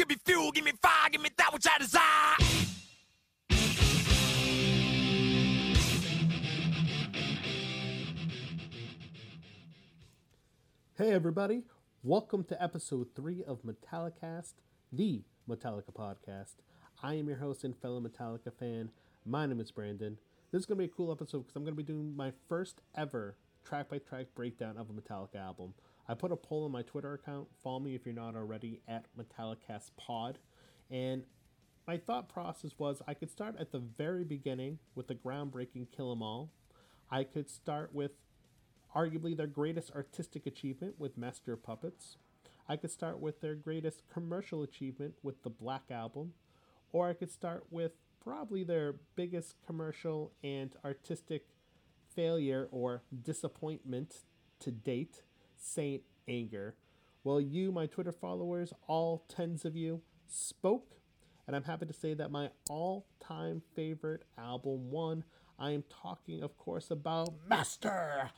Give me fuel, give me fire, give me that which I desire. Hey everybody, welcome to episode 3 of Metallicast, the Metallica podcast. I am your host and fellow Metallica fan. My name is Brandon. This is going to be a cool episode because I'm going to be doing my first ever track-by-track breakdown of a Metallica album. I put a poll on my Twitter account. Follow me if you're not already at MetallicastPod. And my thought process was I could start at the very beginning with the groundbreaking Kill 'Em All. I could start with arguably their greatest artistic achievement with Master of Puppets. I could start with their greatest commercial achievement with the Black Album. Or I could start with probably their biggest commercial and artistic failure or disappointment to date, Saint Anger. Well, you, my Twitter followers, all tens of you, spoke, and I'm happy to say that my all-time favorite album won. I am talking, of course, about Master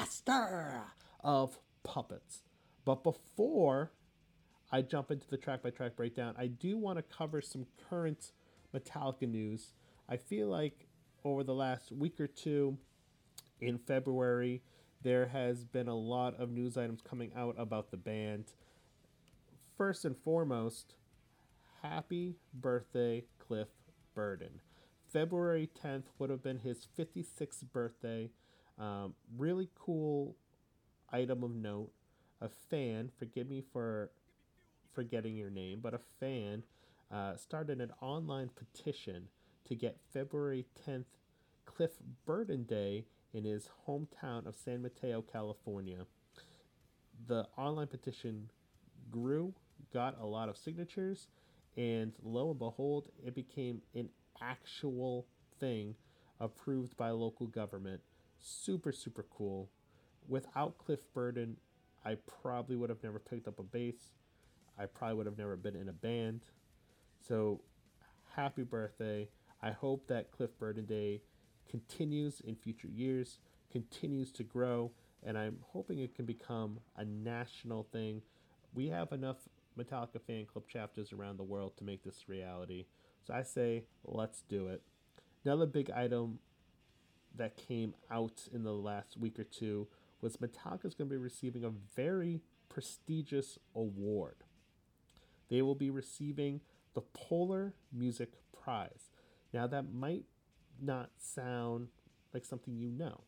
of Puppets. But before I jump into the track-by-track breakdown, I do want to cover some current Metallica news. I feel like over the last week or two in February, there has been a lot of news items coming out about the band. First and foremost, happy birthday, Cliff Burton. February 10th would have been his 56th birthday. Really cool item of note. A fan, forgive me for forgetting your name, but a fan started an online petition to get February 10th Cliff Burton Day in his hometown of San Mateo, California. The online petition grew, got a lot of signatures, and lo and behold, it became an actual thing approved by local government. Super, super cool. Without Cliff Burton, I probably would have never picked up a bass. I probably would have never been in a band. So, happy birthday. I hope that Cliff Burton Day continues in future years, continues to grow, and I'm hoping it can become a national thing. We have enough Metallica fan club chapters around the world to make this reality. So I say, let's do it. Another big item that came out in the last week or two was Metallica's going to be receiving a very prestigious award. They will be receiving the Polar Music Prize. Now, that might not sound like something you know.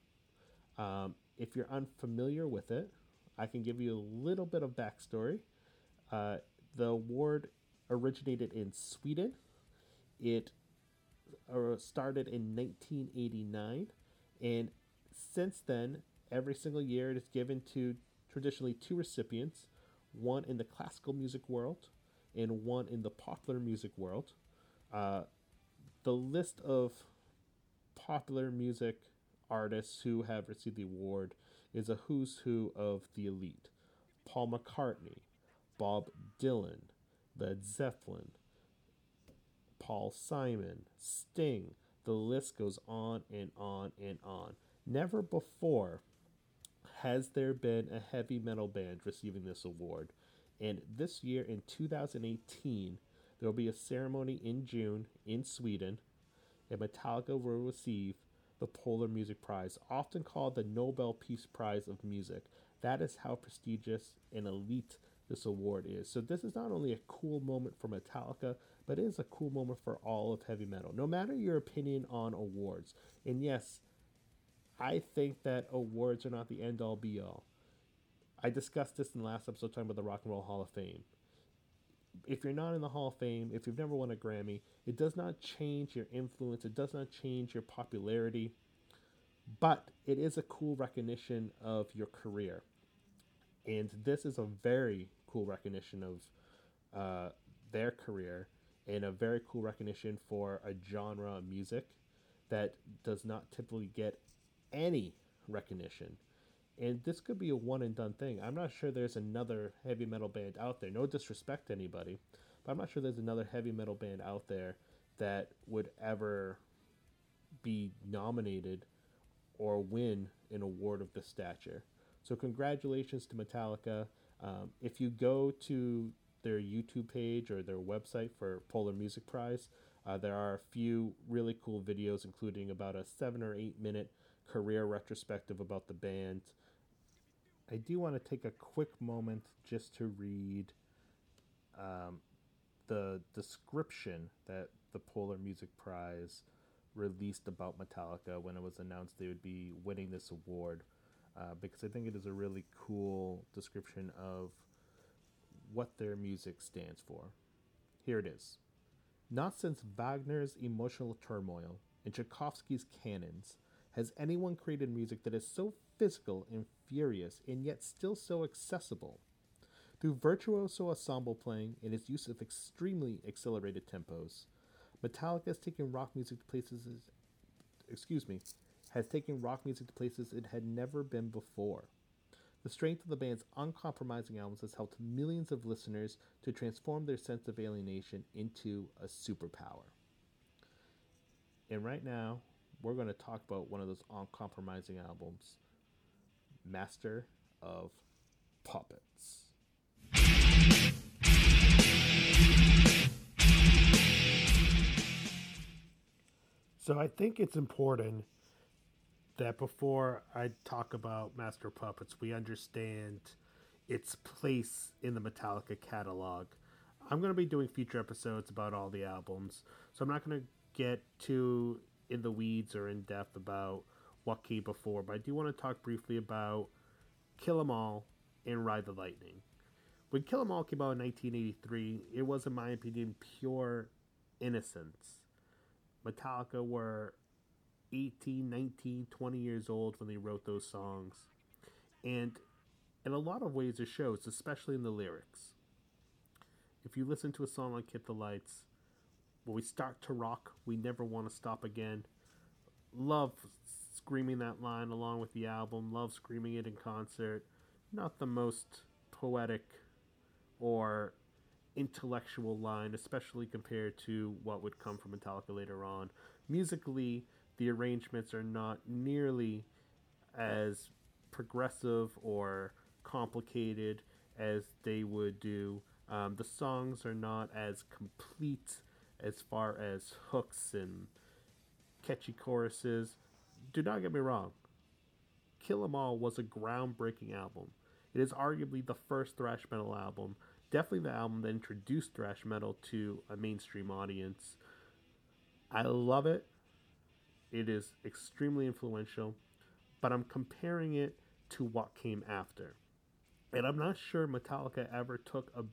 If you're unfamiliar with it, I can give you a little bit of backstory. The award originated in Sweden. It started in 1989, and since then, every single year it is given to traditionally two recipients, one in the classical music world and one in the popular music world. The list of popular music artists who have received the award is a who's who of the elite. Paul McCartney, Bob Dylan, Led Zeppelin, Paul Simon, Sting. The list goes on and on and on. Never before has there been a heavy metal band receiving this award. And this year in 2018, there will be a ceremony in June in Sweden, and Metallica will receive the Polar Music Prize, often called the Nobel Peace Prize of Music. That is how prestigious and elite this award is. So this is not only a cool moment for Metallica, but it is a cool moment for all of heavy metal, no matter your opinion on awards. And yes, I think that awards are not the end-all be-all. I discussed this in the last episode talking about the Rock and Roll Hall of Fame. If you're not in the Hall of Fame, if you've never won a Grammy, it does not change your influence. It does not change your popularity. But it is a cool recognition of your career. And this is a very cool recognition of their career and a very cool recognition for a genre of music that does not typically get any recognition. And this could be a one and done thing. I'm not sure there's another heavy metal band out there. No disrespect to anybody, but I'm not sure there's another heavy metal band out there that would ever be nominated or win an award of this stature. So congratulations to Metallica. If you go to their YouTube page or their website for Polar Music Prize. There are a few really cool videos, including about a 7 or 8 minute career retrospective about the band. I do want to take a quick moment just to read the description that the Polar Music Prize released about Metallica when it was announced they would be winning this award, because I think it is a really cool description of what their music stands for. Here it is. Not since Wagner's emotional turmoil and Tchaikovsky's cannons has anyone created music that is so physical and furious and yet still so accessible. Through virtuoso ensemble playing and its use of extremely accelerated tempos, Metallica has taken rock music to places it had never been before. The strength of the band's uncompromising albums has helped millions of listeners to transform their sense of alienation into a superpower. And right now, we're going to talk about one of those uncompromising albums, Master of Puppets. So I think it's important that before I talk about Master of Puppets, we understand its place in the Metallica catalog. I'm going to be doing future episodes about all the albums, so I'm not going to get too in the weeds or in depth about what came before, but I do want to talk briefly about Kill 'Em All and Ride the Lightning. When Kill 'Em All came out in 1983, it was, in my opinion, pure innocence. Metallica were 18, 19, 20 years old when they wrote those songs. And in a lot of ways it shows, especially in the lyrics. If you listen to a song like Hit the Lights, when we start to rock, we never want to stop again. Love screaming that line along with the album, love screaming it in concert. Not the most poetic or intellectual line, especially compared to what would come from Metallica later on. Musically, the arrangements are not nearly as progressive or complicated as they would do. The songs are not as complete as far as hooks and catchy choruses. Do not get me wrong. Kill 'Em All was a groundbreaking album. It is arguably the first thrash metal album. Definitely the album that introduced thrash metal to a mainstream audience. I love it. It is extremely influential, but I'm comparing it to what came after. And I'm not sure Metallica ever took I'm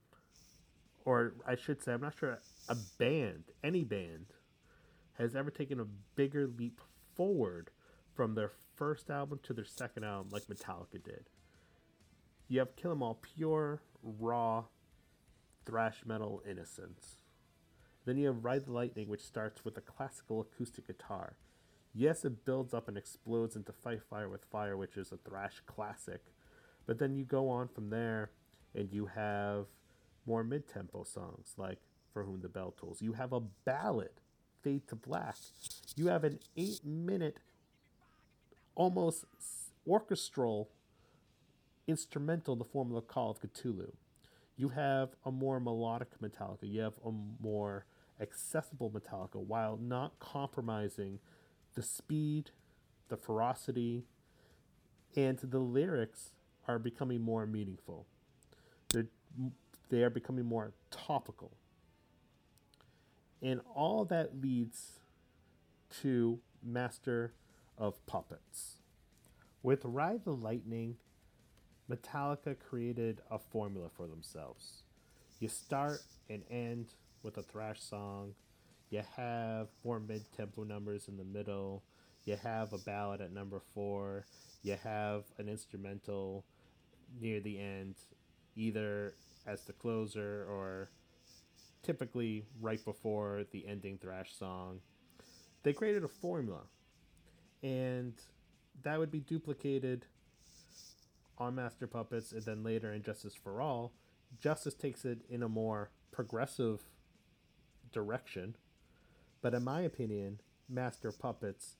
not sure any band, has ever taken a bigger leap forward from their first album to their second album like Metallica did. You have Kill 'Em All, pure, raw, thrash metal innocence. Then you have Ride the Lightning, which starts with a classical acoustic guitar. Yes, it builds up and explodes into Fight Fire with Fire, which is a thrash classic. But then you go on from there, and you have more mid-tempo songs, like For Whom the Bell Tolls. You have a ballad, Fade to Black. You have an 8-minute, almost orchestral instrumental in the form of the Call of Cthulhu. You have a more melodic Metallica. You have a more accessible Metallica, while not compromising the speed, the ferocity, and the lyrics are becoming more meaningful. They are becoming more topical. And all that leads to Master of Puppets. With Ride the Lightning, Metallica created a formula for themselves. You start and end with a thrash song. You have more mid-tempo numbers in the middle. You have a ballad at number 4. You have an instrumental near the end, either as the closer or typically right before the ending thrash song. They created a formula, and that would be duplicated on Master Puppets, and then later in Justice for All. Justice takes it in a more progressive direction, but in my opinion, Master Puppets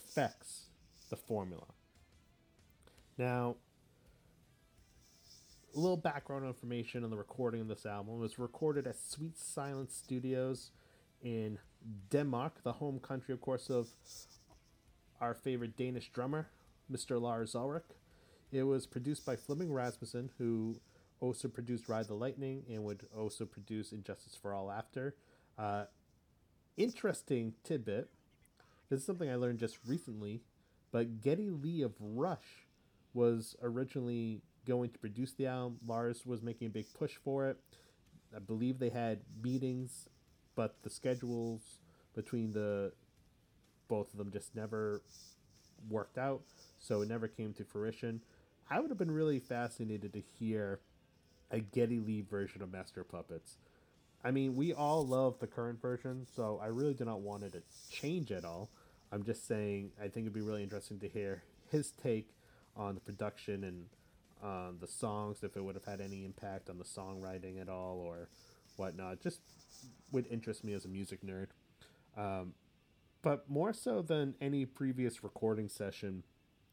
perfects the formula. Now, a little background information on the recording of this album. It was recorded at Sweet Silence Studios in Denmark, the home country, of course, of our favorite Danish drummer, Mr. Lars Ulrich. It was produced by Flemming Rasmussen, who also produced Ride the Lightning and would also produce Injustice for All after. Interesting tidbit. This is something I learned just recently, but Geddy Lee of Rush was originally going to produce the album. Lars was making a big push for it. I believe they had meetings, but the schedules between the both of them just never worked out, so it never came to fruition. I would have been really fascinated to hear a Geddy Lee version of Master of Puppets. I mean, we all love the current version, so I really do not want it to change at all. I'm just saying I think it'd be really interesting to hear his take on the production and on the songs, if it would have had any impact on the songwriting at all or whatnot. Just would interest me as a music nerd. But more so than any previous recording session,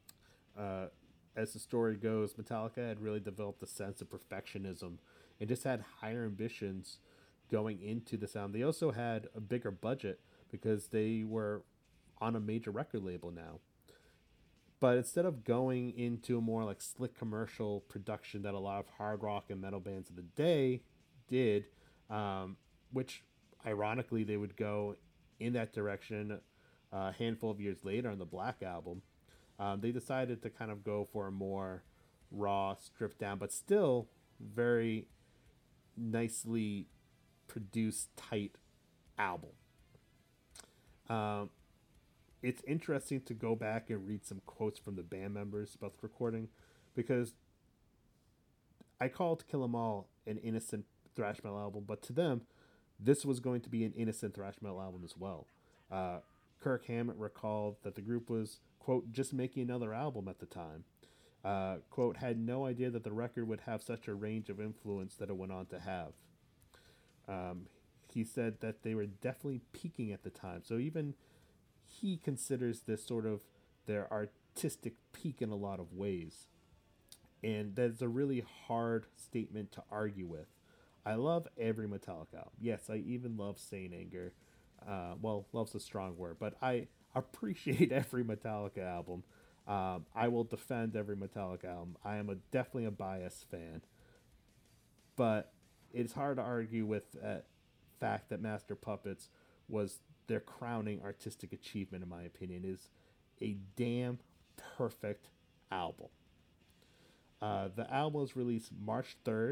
as the story goes, Metallica had really developed a sense of perfectionism and just had higher ambitions going into the sound. They also had a bigger budget because they were on a major record label now. But instead of going into a more like slick commercial production that a lot of hard rock and metal bands of the day did, which ironically they would go in that direction a handful of years later on the Black Album, they decided to kind of go for a more raw, stripped down, but still very nicely produced, tight album. It's interesting to go back and read some quotes from the band members about the recording, because I called Kill 'Em All an innocent thrash metal album, but to them, this was going to be an innocent thrash metal album as well. Kirk Hammett recalled that the group was, quote, just making another album at the time. Quote, had no idea that the record would have such a range of influence that it went on to have. He said that they were definitely peaking at the time. So even he considers this sort of their artistic peak in a lot of ways. And that's a really hard statement to argue with. I love every Metallica album. Yes, I even love Saint Anger. Well, love's a strong word, but I appreciate every Metallica album. I will defend every Metallica album. I am definitely a biased fan. But it's hard to argue with the fact that Master Puppets was their crowning artistic achievement, in my opinion. It is a damn perfect album. The album was released March 3rd,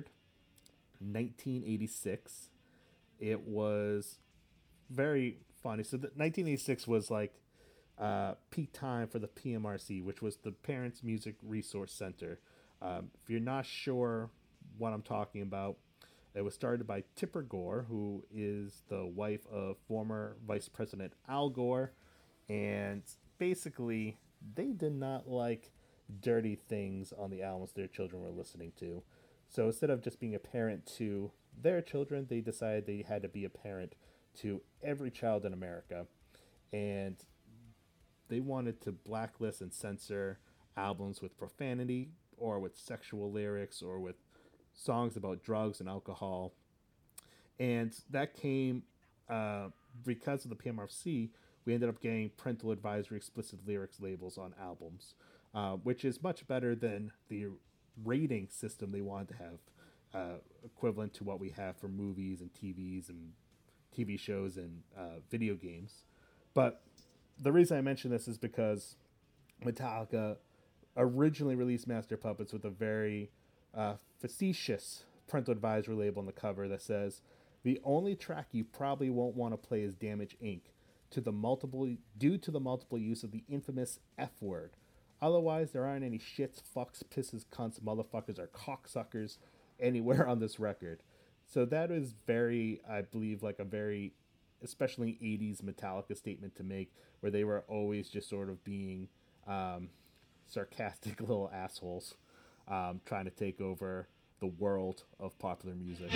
1986. It was very funny. So 1986 was like peak time for the PMRC, which was the Parents Music Resource Center. If you're not sure what I'm talking about, it was started by Tipper Gore, who is the wife of former Vice President Al Gore. And basically, they did not like dirty things on the albums their children were listening to. So instead of just being a parent to their children, they decided they had to be a parent to every child in America. And they wanted to blacklist and censor albums with profanity or with sexual lyrics or with songs about drugs and alcohol. And that came because of the PMRC. We ended up getting parental advisory explicit lyrics labels on albums, which is much better than the rating system they wanted to have, equivalent to what we have for movies and TVs and TV shows and video games. But the reason I mention this is because Metallica originally released Master Puppets with a very facetious parental advisory label on the cover that says, the only track you probably won't want to play is Damage Inc. due to the multiple use of the infamous F word. Otherwise, there aren't any shits, fucks, pisses, cunts, motherfuckers, or cocksuckers anywhere on this record. So that is very, I believe, like a very, especially 80s Metallica statement to make, where they were always just sort of being sarcastic little assholes trying to take over the world of popular music.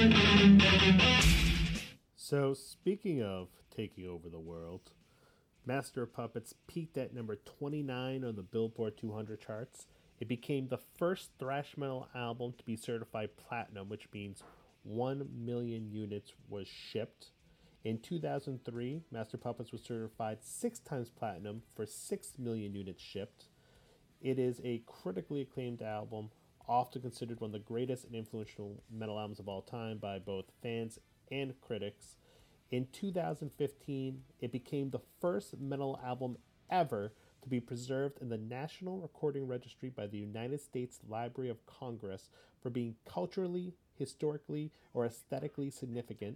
So speaking of taking over the world, Master of Puppets peaked at number 29 on the Billboard 200 charts It became the first thrash metal album to be certified platinum, which means 1 million units was shipped. In 2003, Master Puppets was certified 6 times platinum for 6 million units shipped. It is a critically acclaimed album, often considered one of the greatest and influential metal albums of all time by both fans and critics. In 2015, it became the first metal album ever to be preserved in the National Recording Registry by the United States Library of Congress for being culturally, historically, or aesthetically significant.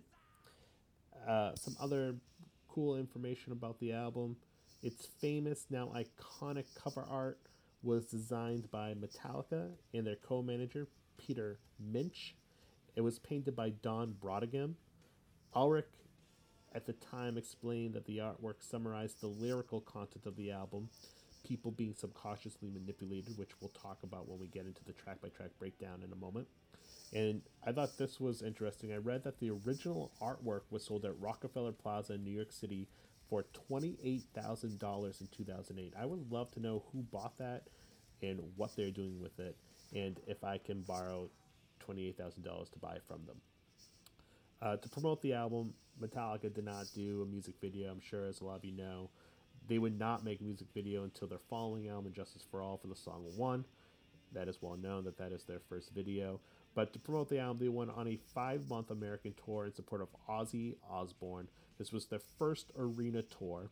Some other cool information about the album. Its famous, now iconic cover art was designed by Metallica and their co-manager, Peter Minch. It was painted by Don Brautigam. Ulrich, at the time, explained that the artwork summarized the lyrical content of the album, people being subconsciously manipulated, which we'll talk about when we get into the track-by-track breakdown in a moment. And I thought this was interesting. I read that the original artwork was sold at Rockefeller Plaza in New York City for $28,000 in 2008. I would love to know who bought that and what they're doing with it, and if I can borrow $28,000 to buy from them. To promote the album, Metallica did not do a music video, I'm sure, as a lot of you know. They would not make a music video until their following album, Justice for All, for the song One. That is well known that is their first video. But to promote the album, they went on a 5-month American tour in support of Ozzy Osbourne. This was their first arena tour.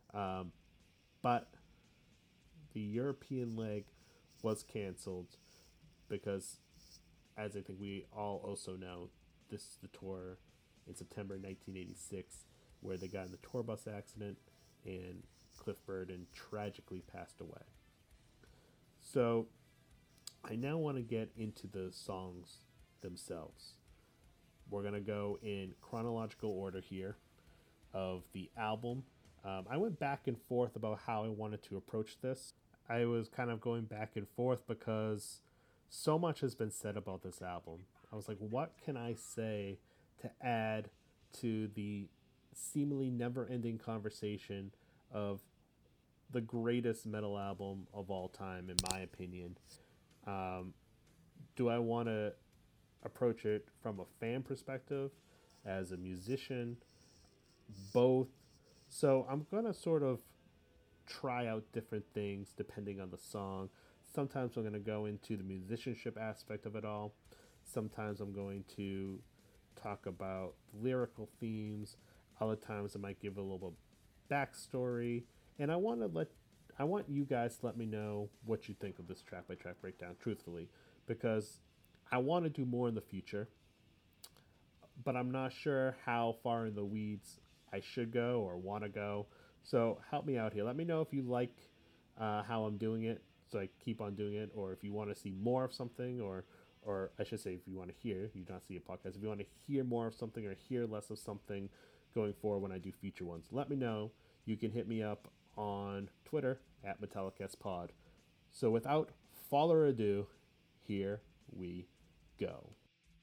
But the European leg was canceled because, as I think we all also know, this is the tour in September 1986 where they got in the tour bus accident and Cliff Burton tragically passed away. So I now want to get into the songs themselves. We're going to go in chronological order here of the album. I went back and forth about how I wanted to approach this. I was kind of going back and forth because so much has been said about this album. I was like, what can I say to add to the seemingly never-ending conversation of the greatest metal album of all time, in my opinion? Do I want to approach it from a fan perspective, as a musician, both? So I'm going to sort of try out different things depending on the song. Sometimes I'm going to go into the musicianship aspect of it all. Sometimes I'm going to talk about lyrical themes. Other times I might give a little backstory. And I want you guys to let me know what you think of this track by track breakdown, truthfully, because I want to do more in the future, but I'm not sure how far in the weeds I should go or want to go. So help me out here. Let me know if you like how I'm doing it, so I keep on doing it, or if you want to see more of something, or I should say, if you want to hear, you don't see a podcast, if you want to hear more of something or hear less of something going forward when I do future ones, let me know. You can hit me up on Twitter at MetallicastPod. So without further ado, here we go.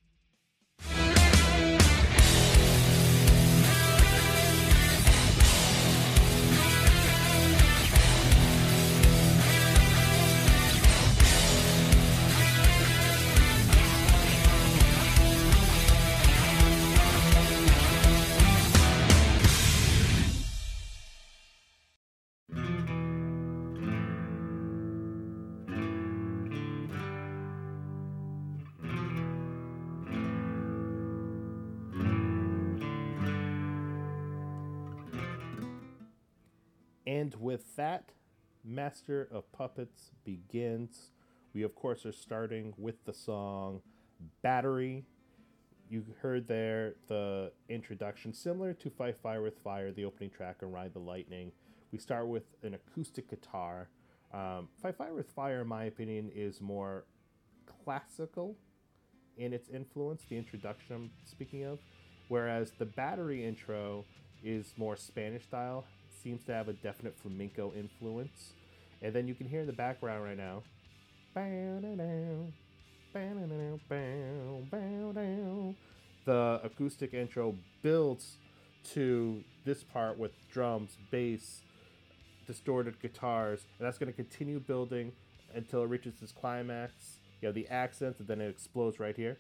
And with that, Master of Puppets begins. We, of course, are starting with the song Battery. You heard there the introduction, similar to Fight Fire with Fire, the opening track on Ride the Lightning. We start with an acoustic guitar. Fight Fire with Fire, in my opinion, is more classical in its influence, the introduction I'm speaking of, whereas the Battery intro is more Spanish style, seems to have a definite flamenco influence. And then you can hear in the background right now, the acoustic intro builds to this part with drums, bass, distorted guitars, and that's going to continue building until it reaches its climax. You have the accents, and then it explodes right here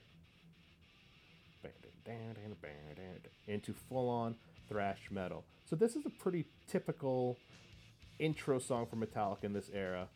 into full-on thrash metal. So this is a pretty typical intro song for Metallica in this era.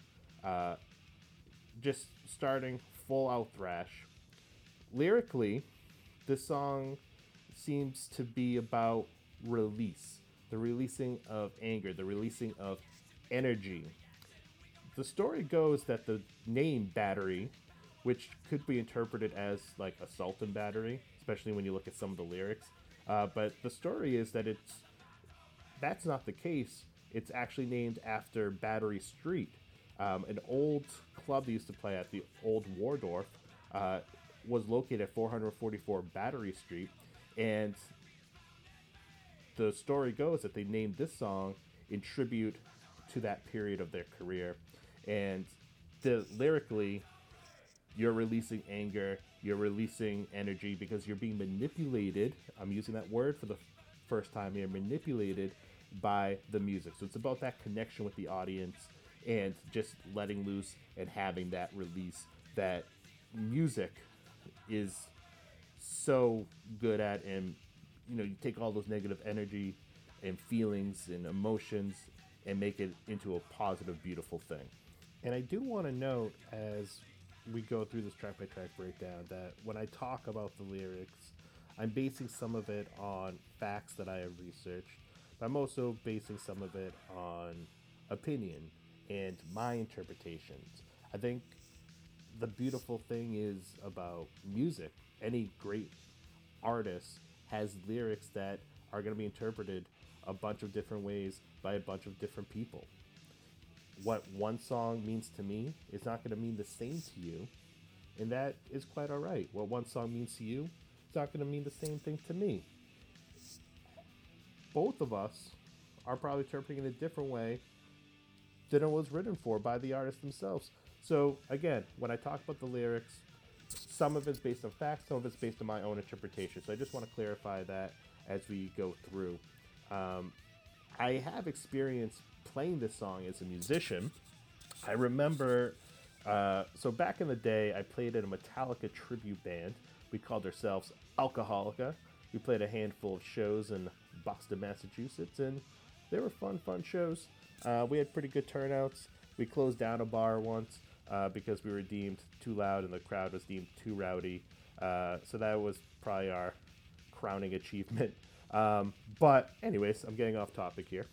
Just starting full-out thrash. Lyrically, this song seems to be about release, the releasing of anger, the releasing of energy. The story goes that the name Battery, which could be interpreted as like assault and battery, especially when you look at some of the lyrics, but the story is that that's not the case. It's actually named after Battery Street, an old club they used to play at, the old Waldorf, was located at 444 Battery Street, and the story goes that they named this song in tribute to that period of their career. And lyrically, you're releasing anger, you're releasing energy because you're being manipulated. I'm using that word for the first time here, manipulated by the music. So it's about that connection with the audience and just letting loose and having that release that music is so good at. And you take all those negative energy and feelings and emotions and make it into a positive, beautiful thing. And I do want to note, as we go through this track by track breakdown, that when I talk about the lyrics, I'm basing some of it on facts that I have researched, but I'm also basing some of it on opinion and my interpretations. I think the beautiful thing is about music. Any great artist has lyrics that are going to be interpreted a bunch of different ways by a bunch of different people. What one song means to me is not going to mean the same to you, and that is quite all right. What one song means to you is not going to mean the same thing to me. Both of us are probably interpreting it a different way than it was written for by the artists themselves. So again, when I talk about the lyrics, some of it's based on facts, some of it's based on my own interpretation. So I just want to clarify that as we go through. I have experience playing this song as a musician. I remember, so back in the day, I played in a Metallica tribute band. We called ourselves Alcoholica. We played a handful of shows in Boston, Massachusetts, and they were fun shows. We had pretty good turnouts. We closed down a bar once because we were deemed too loud and the crowd was deemed too rowdy. So that was probably our crowning achievement. But anyways, I'm getting off topic here.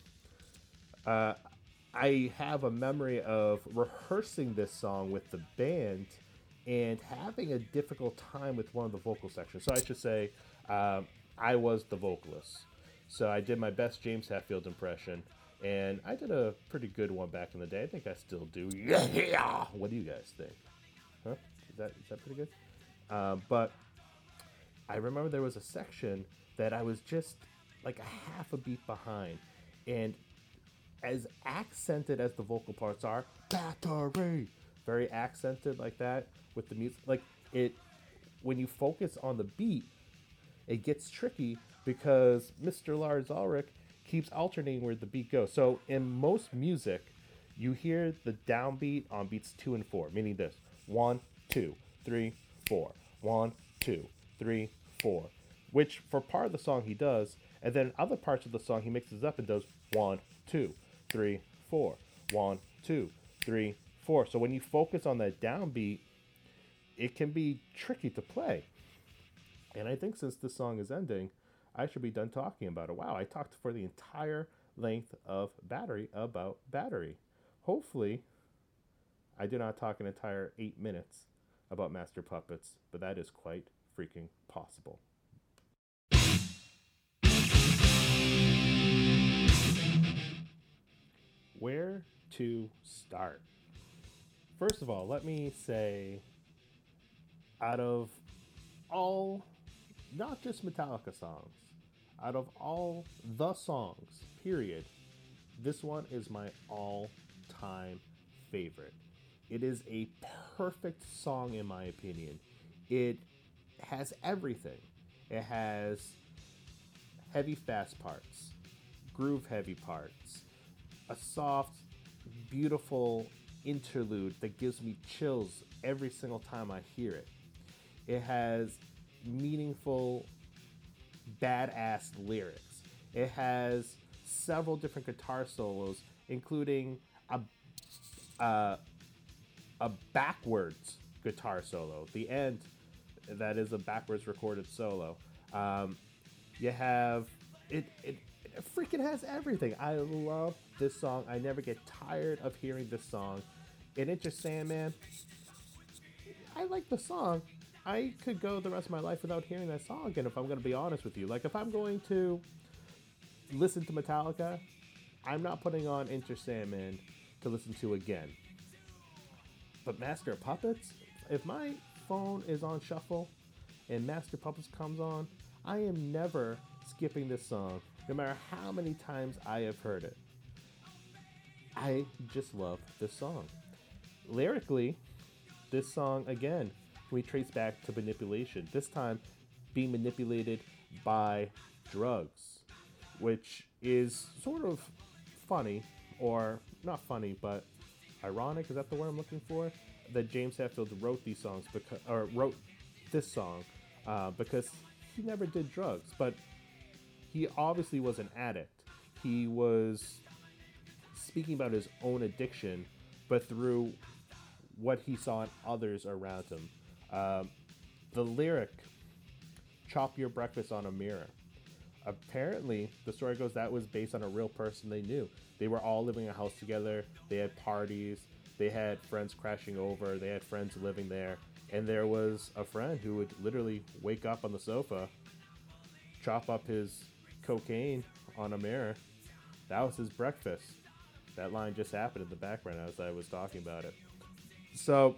I have a memory of rehearsing this song with the band and having a difficult time with one of the vocal sections. So I should say I was the vocalist. So I did my best James Hetfield impression, and I did a pretty good one back in the day. I think I still do. Yeah! What do you guys think? Huh? Is that pretty good? But I remember there was a section that I was just like a half a beat behind, and as accented as the vocal parts are, battery, very accented like that with the music, like it, when you focus on the beat, it gets tricky because Mr. Lars Ulrich keeps alternating where the beat goes. So in most music, you hear the downbeat on beats 2 and 4, meaning this: 1, 2, 3, 4, 1, 2, 3, 4, which for part of the song he does, and then other parts of the song he mixes up and does 1, 2, 3, 4, 1, 2, 3, 4. So when you focus on that downbeat, it can be tricky to play. And I think since this song is ending, I should be done talking about it. Wow, I talked for the entire length of Battery about Battery. Hopefully, I do not talk an entire 8 minutes about Master Puppets, but that is quite freaking possible. Where to start? First of all, let me say, out of all, not just Metallica songs, out of all the songs, period, this one is my all-time favorite. It is a perfect song in my opinion. It has everything. It has heavy fast parts, groove heavy parts, a soft, beautiful interlude that gives me chills every single time I hear it. It has meaningful, badass lyrics. It has several different guitar solos, including a backwards guitar solo. The end, that is a backwards recorded solo. You have it freaking has everything. I love this song. I never get tired of hearing this song. And Enter Sandman, I like the song. I could go the rest of my life without hearing that song again, if I'm going to be honest with you. Like, if I'm going to listen to Metallica, I'm not putting on Enter Sandman to listen to again. But Master of Puppets, if my phone is on shuffle and Master of Puppets comes on, I am never skipping this song, no matter how many times I have heard it. I just love this song. Lyrically, this song, again, we trace back to manipulation. This time, being manipulated by drugs, which is sort of funny, or not funny, but ironic. Is that the word I'm looking for? That James Hetfield wrote these songs wrote this song because he never did drugs, but he obviously was an addict. He was speaking about his own addiction, but through what he saw in others around him. The lyric, "Chop your breakfast on a mirror." Apparently, the story goes that was based on a real person they knew. They were all living in a house together. They had parties. They had friends crashing over. They had friends living there. And there was a friend who would literally wake up on the sofa, chop up his cocaine on a mirror. That was his breakfast. That line just happened in the background as I was talking about it. So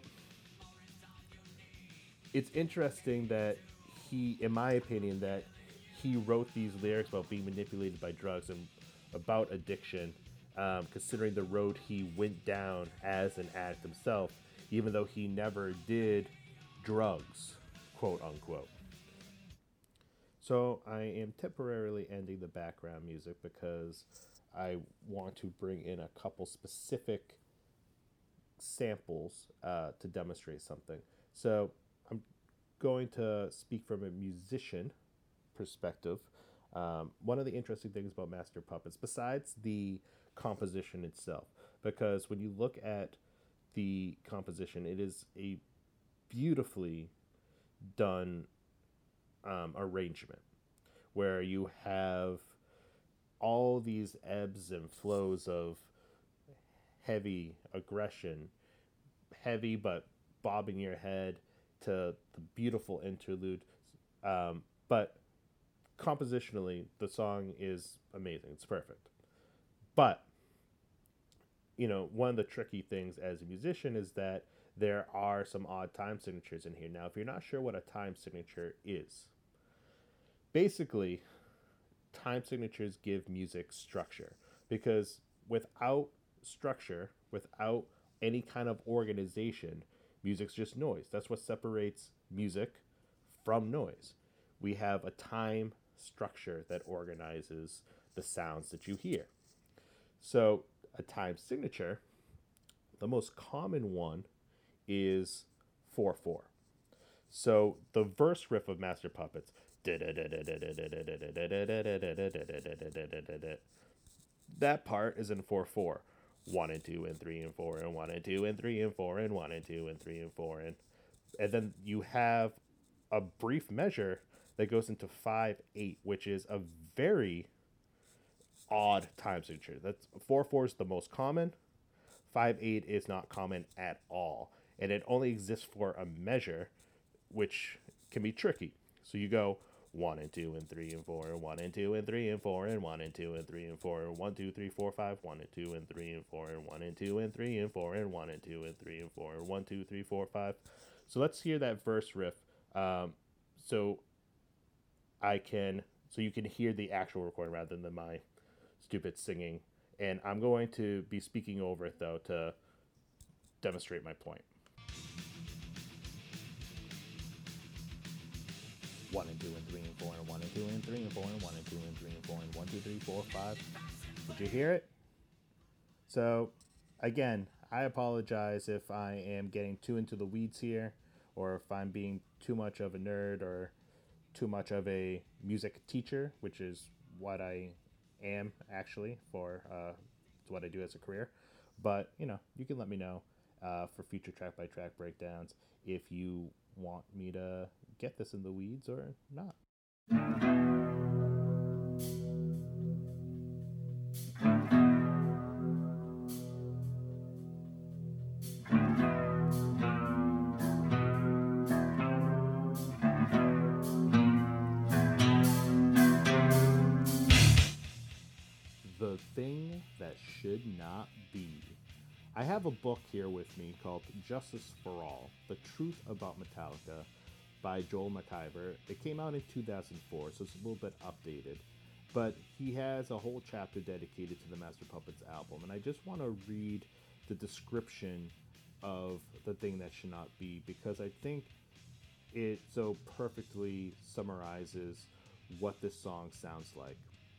it's interesting that he, in my opinion, that he wrote these lyrics about being manipulated by drugs and about addiction, considering the road he went down as an addict himself, even though he never did drugs, quote unquote. So I am temporarily ending the background music because I want to bring in a couple specific samples to demonstrate something. So I'm going to speak from a musician perspective. One of the interesting things about Master Puppets, besides the composition itself, because when you look at the composition, it is a beautifully done arrangement where you have all these ebbs and flows of heavy aggression, heavy but bobbing your head, to the beautiful interlude. But compositionally, the song is amazing. It's perfect. But, you know, one of the tricky things as a musician is that there are some odd time signatures in here. Now, if you're not sure what a time signature is, basically, time signatures give music structure, because without structure, without any kind of organization, music's just noise. That's what separates music from noise. We have a time structure that organizes the sounds that you hear. So a time signature, the most common one is 4/4. So the verse riff of Master Puppets, that part is in 4/4. 1 and 2 and 3 and 4 and 1 and 2 and 3 and 4 and 1 and 2 and 3 and 4 and then you have a brief measure that goes into 5/8, which is a very odd time signature. That's 4/4 is the most common. 5/8 is not common at all, and it only exists for a measure, which can be tricky. So you go 1 and 2 and 3 and 4 and 1 and 2 and 3 and 4 and 1 and 2 and 3 and 4 and 1 2 3 4 5 1 and 2 and 3 and 4 and 1 and 2 and 3 and 4 and 1 and 2 and 3 and 4 and 1 2 3 4 5. So let's hear that verse riff. So you can hear the actual recording rather than my stupid singing. And I'm going to be speaking over it though to demonstrate my point. 1 and 2 and 3 and 4 and 1 and 2 and 3 and 4 and 1 and 2 and 3 and 4 and 1 2 3 4 5. Did you hear it? So again, I apologize if I am getting too into the weeds here, or if I'm being too much of a nerd or too much of a music teacher, which is what I am actually for it's what I do as a career. But you can let me know for future track by track breakdowns if you want me to get this in the weeds or not. The Thing That Should Not Be. I have a book here with me called Justice for All, The Truth About Metallica by Joel McIver. It came out in 2004, so it's a little bit updated. But he has a whole chapter dedicated to the Master Puppets album, and I just want to read the description of The Thing That Should Not Be because I think it so perfectly summarizes what this song sounds like.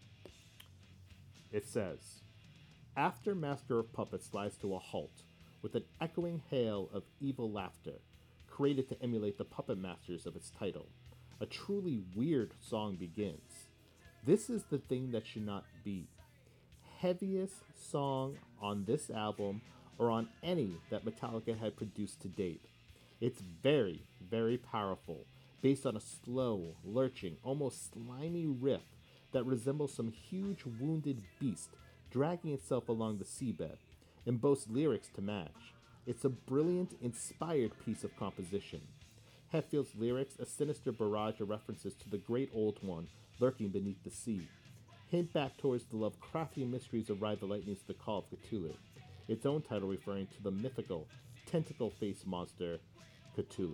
It says, after Master of Puppets slides to a halt with an echoing hail of evil laughter, created to emulate the puppet masters of its title, a truly weird song begins. This is the thing that should not be. Heaviest song on this album or on any that Metallica had produced to date. It's very, very powerful, based on a slow, lurching, almost slimy riff that resembles some huge wounded beast dragging itself along the seabed, and boasts lyrics to match. It's a brilliant, inspired piece of composition. Hetfield's lyrics, a sinister barrage of references to the great old one lurking beneath the sea, hint back towards the Lovecraftian mysteries of Ride the Lightning's The Call of Cthulhu, its own title referring to the mythical, tentacle-faced monster, Cthulhu.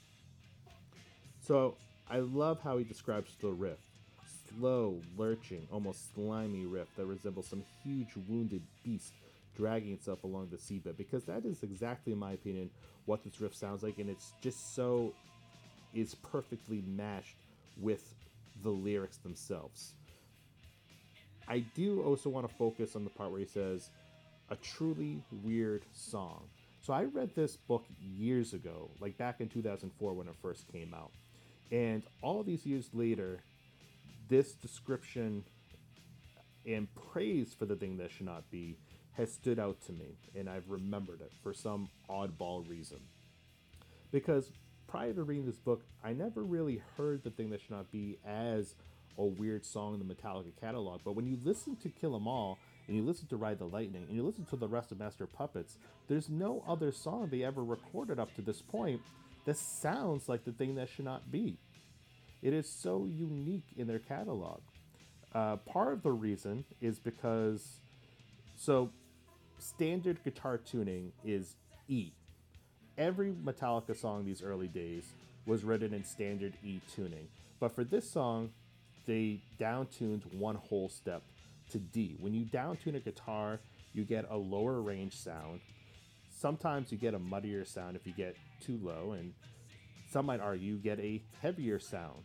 So, I love how he describes the riff. Slow, lurching, almost slimy riff that resembles some huge wounded beast dragging itself along the seabed, because that is exactly, in my opinion, what this riff sounds like, and it's just so is perfectly mashed with the lyrics themselves. I do also want to focus on the part where he says, a truly weird song. So I read this book years ago, like back in 2004 when it first came out. And all these years later, this description and praise for The Thing That Should Not Be has stood out to me, and I've remembered it for some oddball reason. Because prior to reading this book, I never really heard The Thing That Should Not Be as a weird song in the Metallica catalog. But when you listen to Kill 'Em All, and you listen to Ride the Lightning, and you listen to the rest of Master of Puppets, there's no other song they ever recorded up to this point that sounds like The Thing That Should Not Be. It is so unique in their catalog. Part of the reason is because, standard guitar tuning is E. Every Metallica song these early days was written in standard E tuning. But for this song, they down-tuned one whole step to D. When you down-tune a guitar, you get a lower range sound. Sometimes you get a muddier sound if you get too low, and some might argue get a heavier sound.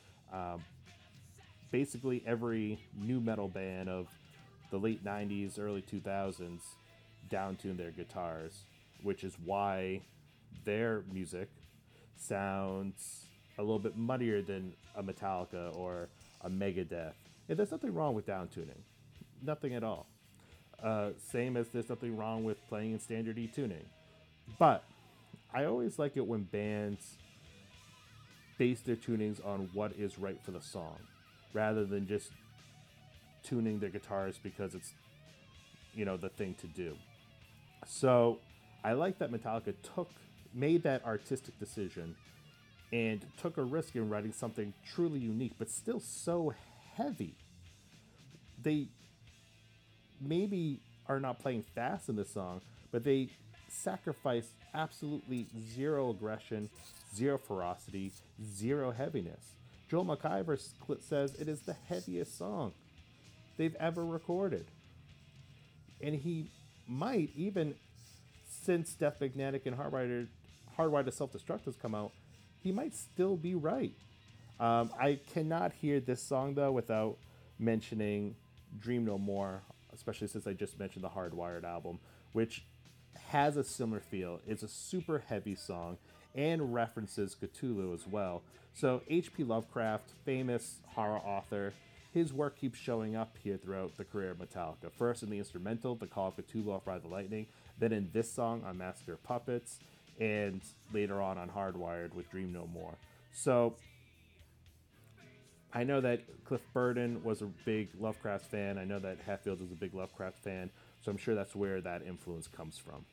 Basically, every new metal band of the late 90s, early 2000s down-tuned their guitars, which is why their music sounds a little bit muddier than a Metallica or a Megadeth. And there's nothing wrong with down-tuning. Nothing at all. Same as there's nothing wrong with playing in standard E tuning. But I always like it when bands base their tunings on what is right for the song, rather than just tuning their guitars because it's, the thing to do. So I like that Metallica made that artistic decision and took a risk in writing something truly unique, but still so heavy. They maybe are not playing fast in this song, but they sacrifice absolutely zero aggression, zero ferocity, zero heaviness. Joel McIver says it is the heaviest song they've ever recorded. And he might, even since Death Magnetic and Hardwired to Self-Destruct has come out, he might still be right. I cannot hear this song, though, without mentioning Dream No More, especially since I just mentioned the Hardwired album, which has a similar feel. It's a super heavy song and references Cthulhu as well. So H.P. Lovecraft, famous horror author, his work keeps showing up here throughout the career of Metallica. First in the instrumental, The Call of Cthulhu off Ride the Lightning, then in this song on Master of Puppets, and later on Hardwired with Dream No More. So I know that Cliff Burton was a big Lovecraft fan. I know that Hetfield was a big Lovecraft fan. So I'm sure that's where that influence comes from.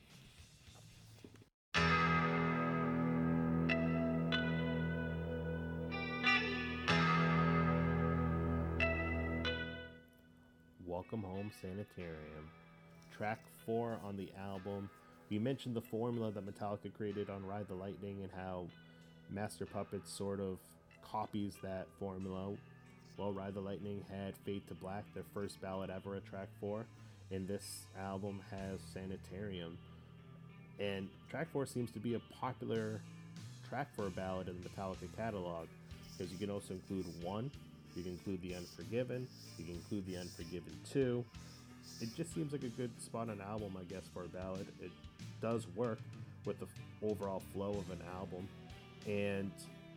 Welcome Home Sanitarium. Track 4 on the album. We mentioned the formula that Metallica created on Ride the Lightning and how Master Puppets sort of copies that formula. Well, Ride the Lightning had Fade to Black, their first ballad ever at track 4, and this album has Sanitarium. And track 4 seems to be a popular track for a ballad in the Metallica catalog, because you can also include 1, you can include The Unforgiven, you can include The Unforgiven 2. It just seems like a good spot on an album, I guess, for a ballad. It does work with the overall flow of an album, and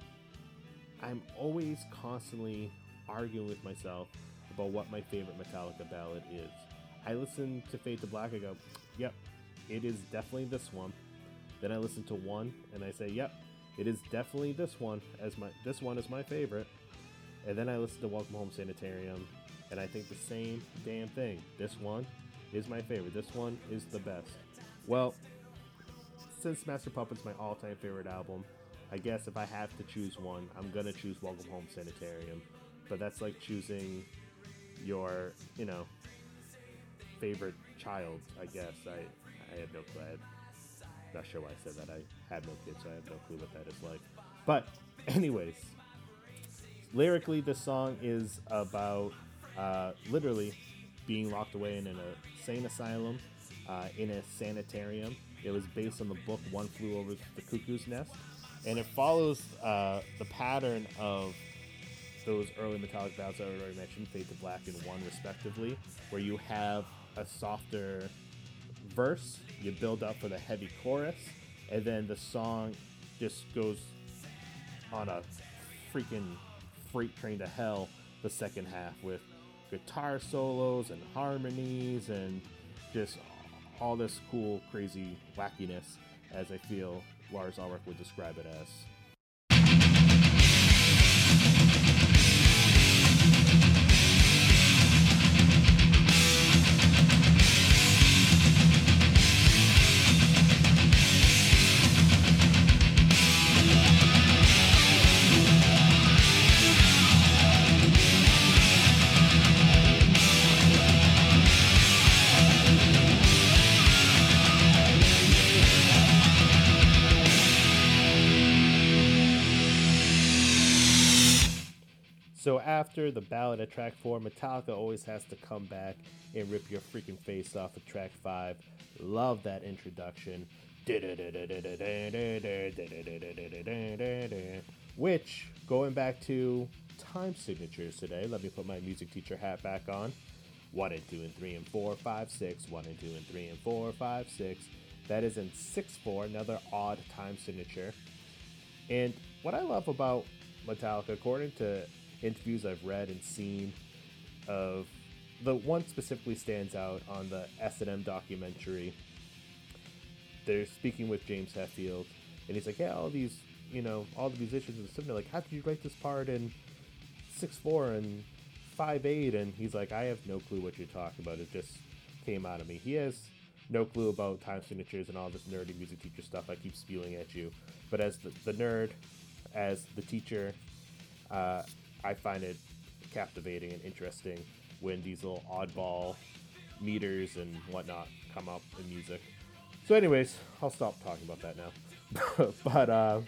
I'm always constantly arguing with myself about what my favorite Metallica ballad is. I listen to Fade to Black, I go, yep, it is definitely this one. Then I listen to 1 and I say, yep, it is definitely this one is my favorite. And then I listen to Welcome Home Sanitarium and I think the same damn thing. This one is my favorite. This one is the best. Well, since Master Puppets my all-time favorite album, I guess if I have to choose one, I'm gonna choose Welcome Home Sanitarium. But that's like choosing your, favorite child, I guess. I have no clue. I'm not sure why I said that. I have no kids, so I have no clue what that is like. But anyways, lyrically, this song is about literally being locked away in an insane asylum, in a sanitarium. It was based on the book One Flew Over the Cuckoo's Nest, and it follows the pattern of those early Metallic ballads I already mentioned, Fade to Black and 1 respectively, where you have a softer verse, you build up for the heavy chorus, and then the song just goes on a freaking freight train to hell the second half with guitar solos and harmonies and just all this cool, crazy wackiness, as I feel Lars Ulrich would describe it as. So after the ballad at track 4, Metallica always has to come back and rip your freaking face off at track 5. Love that introduction. Which, going back to time signatures today, let me put my music teacher hat back on. 1 and 2 and 3 and 4, 5, 6. 1 and 2 and 3 and 4, 5, 6. That is in 6/4, another odd time signature. And what I love about Metallica, according to interviews I've read and seen, of the one specifically stands out on the S&M documentary. They're speaking with James Hetfield, and he's like, yeah, all these, all the musicians and stuff, they're like, how did you write this part in 6/4 and 5/8? And he's like, I have no clue what you're talking about. It just came out of me. He has no clue about time signatures and all this nerdy music teacher stuff I keep spewing at you. But as the nerd, as the teacher, I find it captivating and interesting when these little oddball meters and whatnot come up in music. So anyways, I'll stop talking about that now. But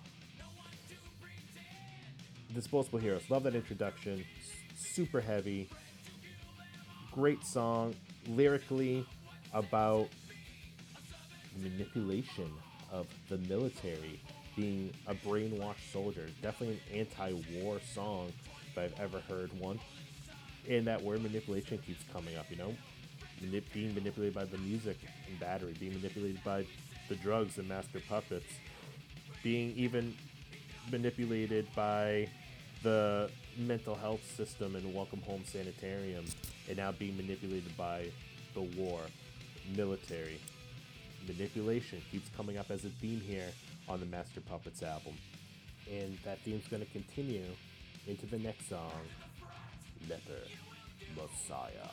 Disposable Heroes, love that introduction. Super heavy. Great song. Lyrically about manipulation of the military, being a brainwashed soldier. Definitely an anti-war song if I've ever heard one. And that word manipulation keeps coming up, being manipulated by the music and Battery, being manipulated by the drugs and Master Puppets, being even manipulated by the mental health system and Welcome Home Sanitarium, and now being manipulated by the war, military. Manipulation keeps coming up as a theme here on the Master Puppets album. And that theme's going to continue into the next song, Leper Messiah.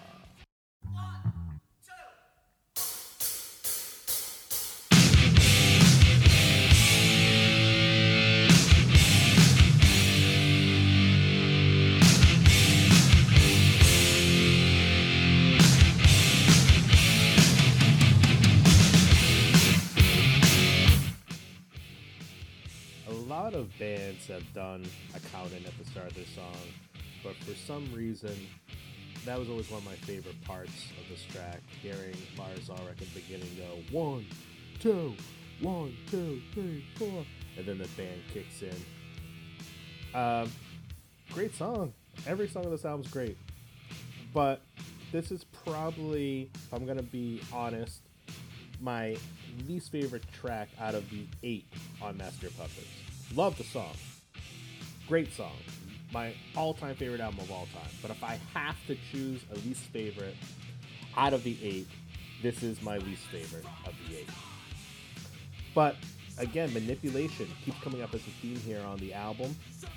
A lot of bands have done a count-in at the start of their song, but for some reason, that was always one of my favorite parts of this track, hearing Lars Ulrich at the beginning go, 1, 2, 1, 2, 3, 4, and then the band kicks in. Great song. Every song on this album's great, but this is probably, if I'm going to be honest, my least favorite track out of the 8 on Master Puppets. Love the song. Great song. My all-time favorite album of all time. But if I have to choose a least favorite out of the 8, this is my least favorite of the 8. But again, manipulation keeps coming up as a theme here on the album.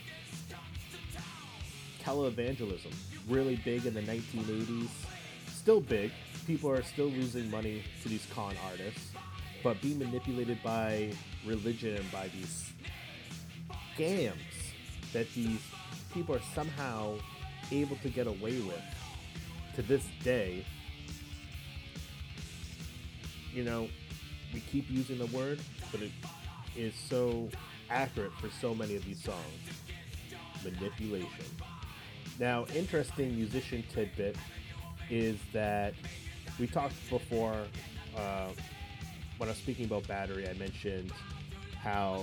Televangelism, really big in the 1980s. Still big. People are still losing money to these con artists, but being manipulated by religion and by these scams that these people are somehow able to get away with to this day. You know, we keep using the word, but it is so accurate for so many of these songs. Manipulation. Now, interesting musician tidbit is that we talked before, when I was speaking about Battery, I mentioned how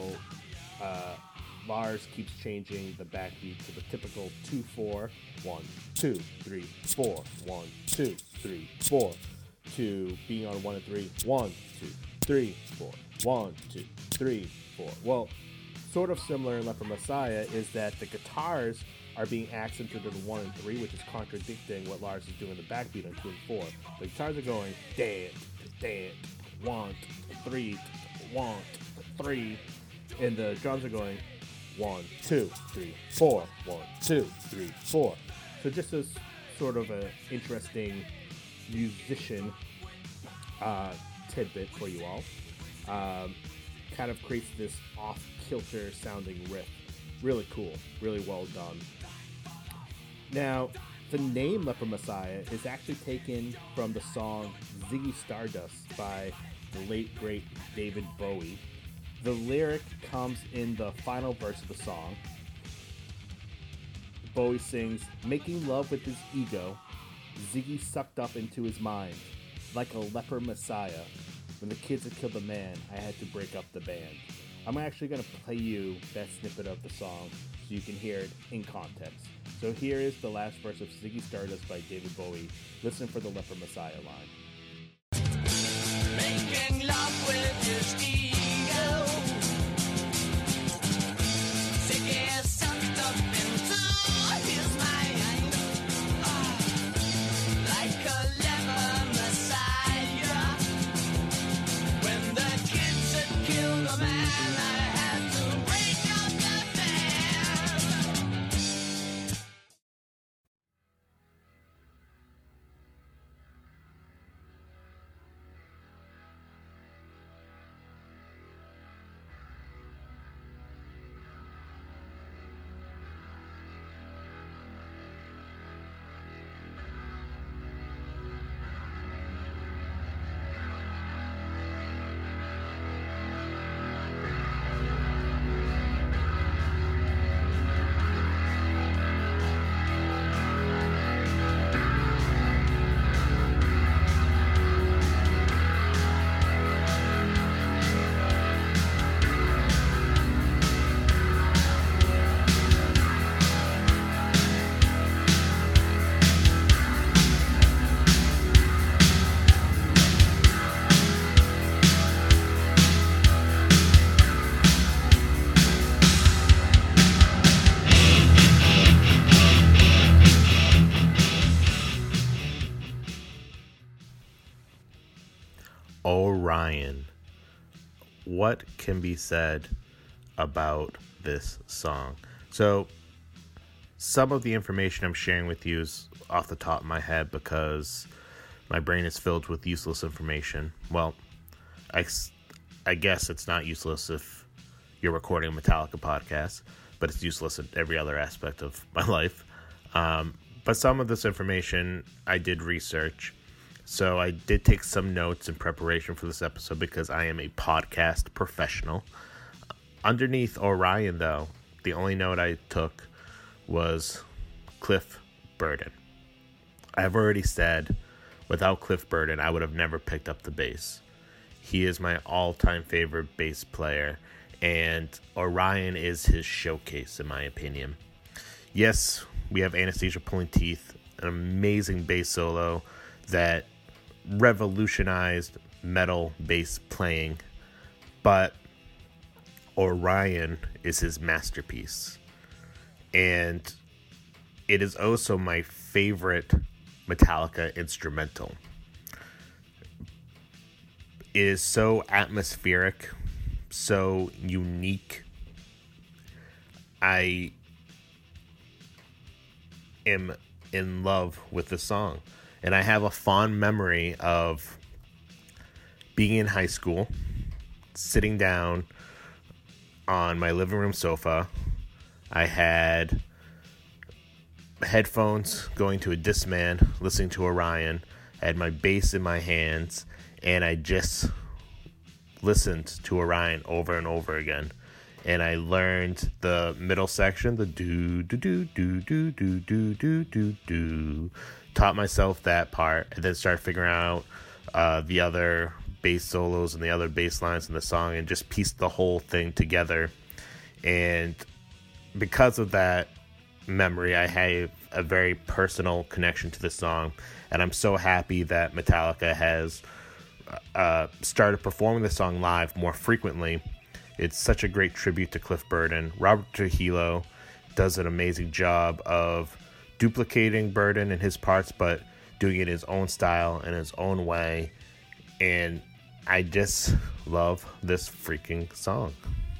Lars keeps changing the backbeat to the typical 2-4, 1, 2, 3, 4, 1, 2, 3, 4, to being on 1 and 3, 1, 2, 3, 4, 1, 2, 3, 4. Well, sort of similar in Leper Messiah is that the guitars are being accented in 1 and 3, which is contradicting what Lars is doing in the backbeat on 2 and 4. The guitars are going, dance, 1, 3, 1, 3, and the drums are going 1, 2, 3, 4, 1, 2, 3, 4. So just as sort of an interesting musician tidbit for you all, kind of creates this off-kilter sounding riff. Really cool, really well done. Now, the name Leper Messiah is actually taken from the song Ziggy Stardust by the late, great David Bowie. The lyric comes in the final verse of the song. Bowie sings, "Making love with his ego, Ziggy sucked up into his mind, like a leper messiah. When the kids had killed the man, I had to break up the band." I'm actually going to play you that snippet of the song so you can hear it in context. So here is the last verse of Ziggy Stardust by David Bowie. Listen for the Leper Messiah line. Making love with his ego. Ziggy sucked up into his mind. Like a leper messiah. When the kids had killed a man, I had to break up the band. Orion. What can be said about this song? So, some of the information I'm sharing with you is off the top of my head because my brain is filled with useless information. Well, I guess it's not useless if you're recording a Metallica podcast, but it's useless in every other aspect of my life. But some of this information I did research. So I did take some notes in preparation for this episode because I am a podcast professional. Underneath Orion, though, the only note I took was Cliff Burton. I've already said, without Cliff Burton, I would have never picked up the bass. He is my all-time favorite bass player, and Orion is his showcase, in my opinion. Yes, we have Anesthesia Pulling Teeth, an amazing bass solo that revolutionized metal bass playing, but Orion is his masterpiece. And it is also my favorite Metallica instrumental. It is so atmospheric, so unique. I am in love with the song. And I have a fond memory of being in high school, sitting down on my living room sofa. I had headphones going to a Discman, listening to Orion. I had my bass in my hands, and I just listened to Orion over and over again. And I learned the middle section, the do do do do do do do do do do. Taught myself that part, and then started figuring out the other bass solos and the other bass lines in the song, and just pieced the whole thing together. And because of that memory, I have a very personal connection to the song, and I'm so happy that Metallica has started performing the song live more frequently. It's such a great tribute to Cliff Burton. Robert Trujillo does an amazing job of duplicating Burton and his parts, but doing it in his own style and his own way. And I just love this freaking song.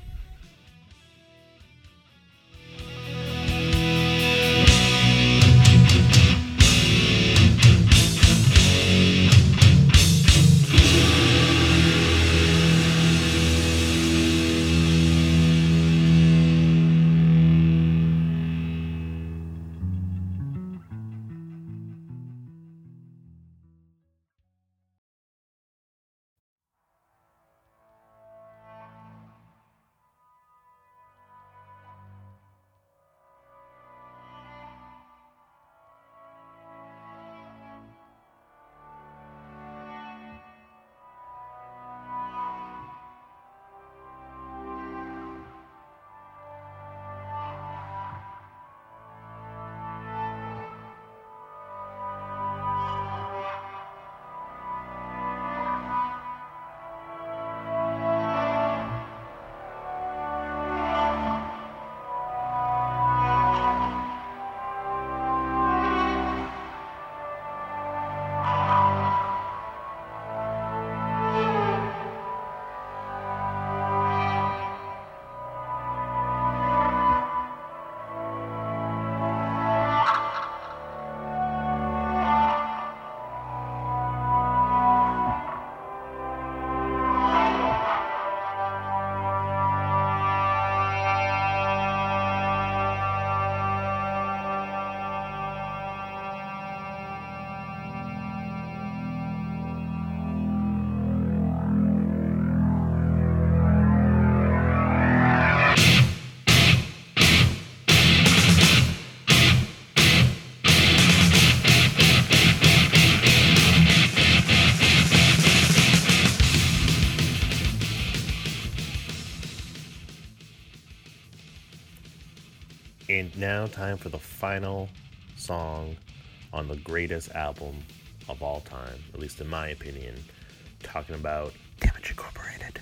And now time for the final song on the greatest album of all time, at least in my opinion, talking about Damage Incorporated.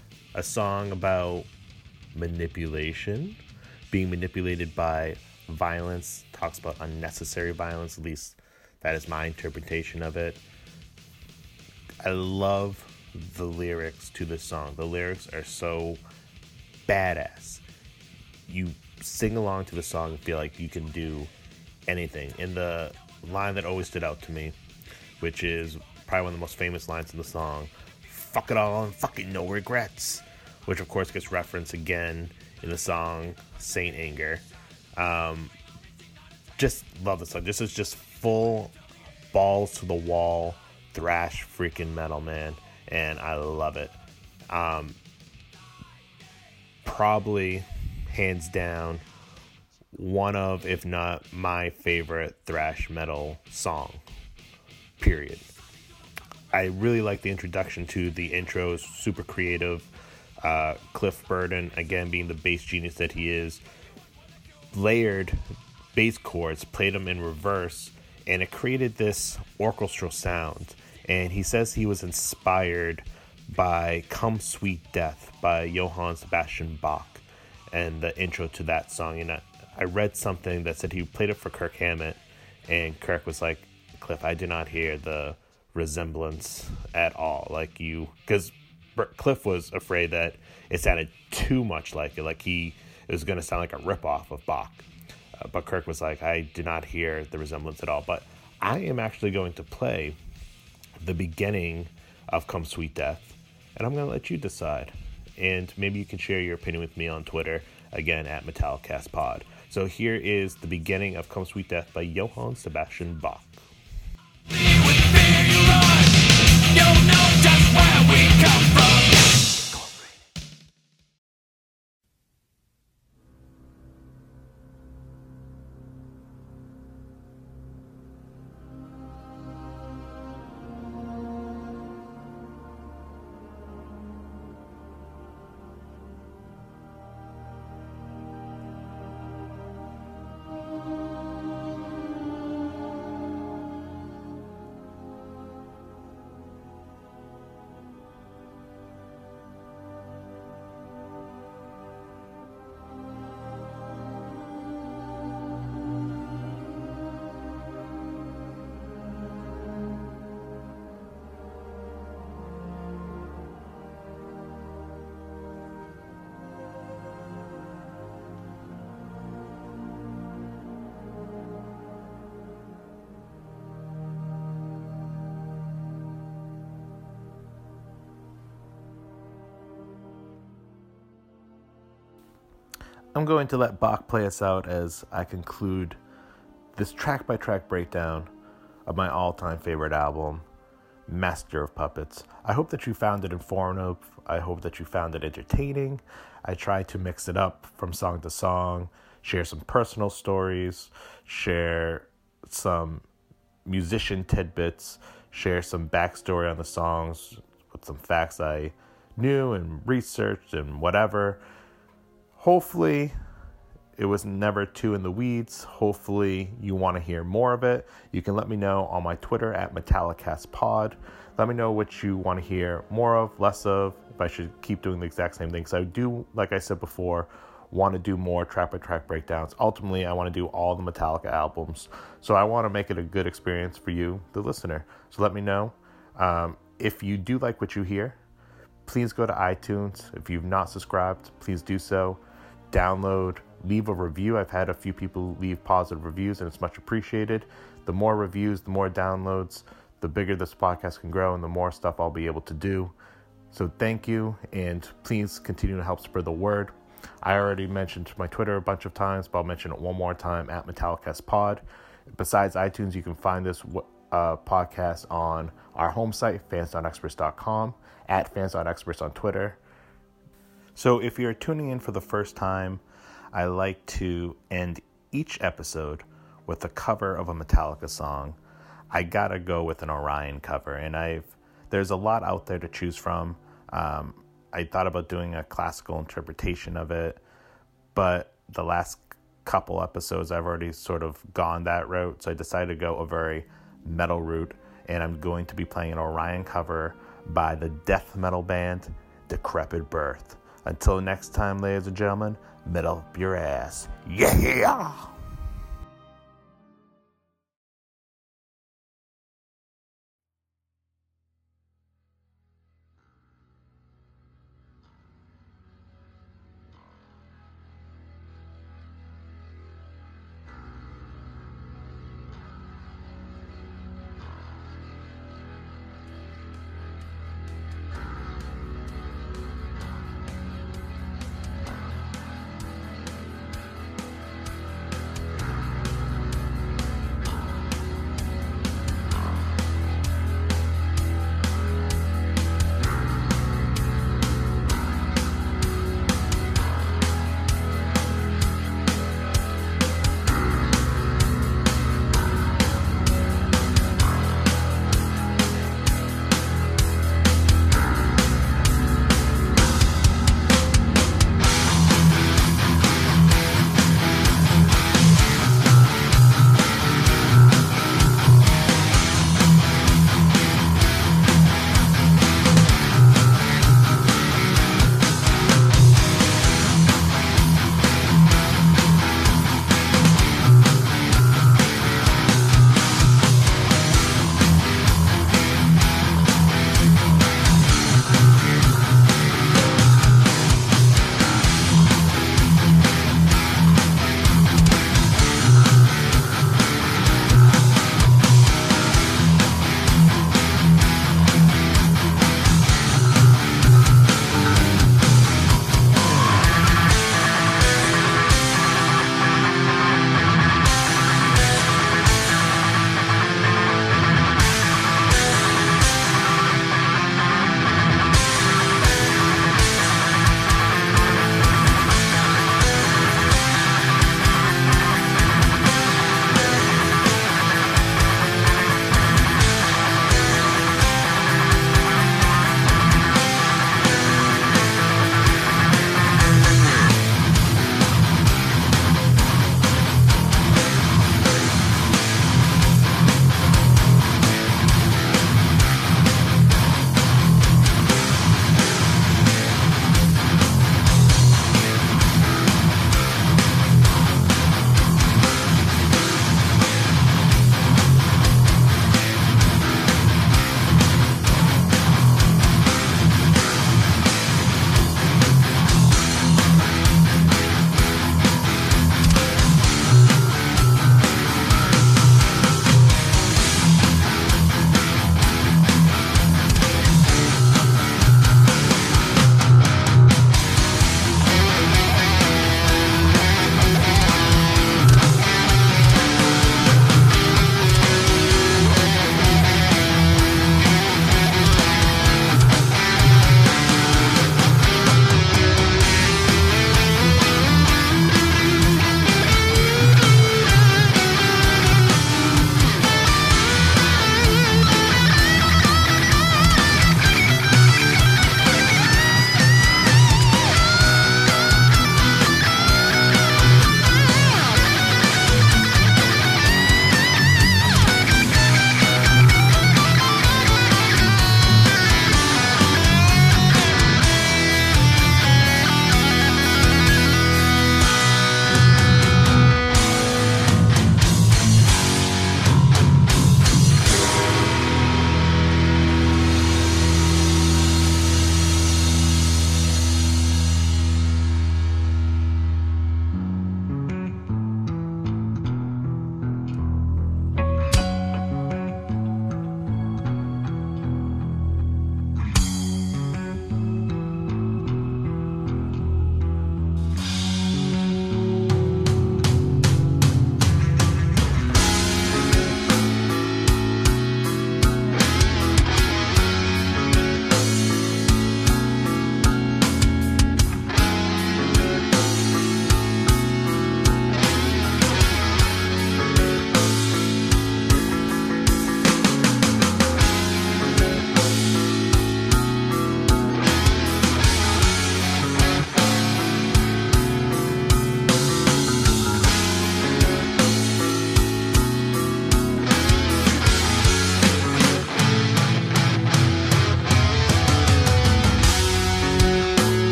A song about manipulation, being manipulated by violence, talks about unnecessary violence, at least that is my interpretation of it. I love the lyrics to this song. The lyrics are so badass. You sing along to the song and feel like you can do anything. And the line that always stood out to me, which is probably one of the most famous lines in the song, "Fuck it all and fucking no regrets," which of course gets referenced again in the song Saint Anger. Just love this song. This is just full balls to the wall thrash freaking metal, man, and I love it. Probably hands down one of, if not my favorite thrash metal song, period. I really like the introduction to the intros, super creative. Cliff Burton, again, being the bass genius that he is, layered bass chords, played them in reverse, and it created this orchestral sound. And he says he was inspired by Come Sweet Death by Johann Sebastian Bach and the intro to that song. And I read something that said he played it for Kirk Hammett, and Kirk was like, "Cliff, I did not hear the resemblance at all. Like you," because Cliff was afraid that it sounded too much like it was going to sound like a ripoff of Bach. But Kirk was like, "I did not hear the resemblance at all." But I am actually going to play the beginning of Come Sweet Death, and I'm going to let you decide. And maybe you can share your opinion with me on Twitter, again, at MetallicastPod. So here is the beginning of Come Sweet Death by Johann Sebastian Bach. I'm going to let Bach play us out as I conclude this track-by-track breakdown of my all-time favorite album, Master of Puppets. I hope that you found it informative. I hope that you found it entertaining. I tried to mix it up from song to song, share some personal stories, share some musician tidbits, share some backstory on the songs with some facts I knew and researched and whatever. Hopefully, it was never too in the weeds. Hopefully, you want to hear more of it. You can let me know on my Twitter at MetallicastPod. Let me know what you want to hear more of, less of, if I should keep doing the exact same thing. Because I do, like I said before, want to do more track-by-track breakdowns. Ultimately, I want to do all the Metallica albums. So I want to make it a good experience for you, the listener. So let me know. If you do like what you hear, please go to iTunes. If you've not subscribed, please do so. Download, leave a review. I've had a few people leave positive reviews, and it's much appreciated. The more reviews, the more downloads, the bigger this podcast can grow, and the more stuff I'll be able to do. So thank you, and please continue to help spread the word. I already mentioned my Twitter a bunch of times, but I'll mention it one more time at MetallicastPod. Besides iTunes, you can find this podcast on our home site, fans.experts.com, at fans.experts on Twitter. So if you're tuning in for the first time, I like to end each episode with a cover of a Metallica song. I gotta go with an Orion cover, and there's a lot out there to choose from. I thought about doing a classical interpretation of it, but the last couple episodes I've already sort of gone that route, so I decided to go a very metal route, and I'm going to be playing an Orion cover by the death metal band Decrepit Birth. Until next time, ladies and gentlemen, metal up your ass. Yeah!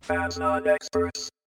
Fans not experts.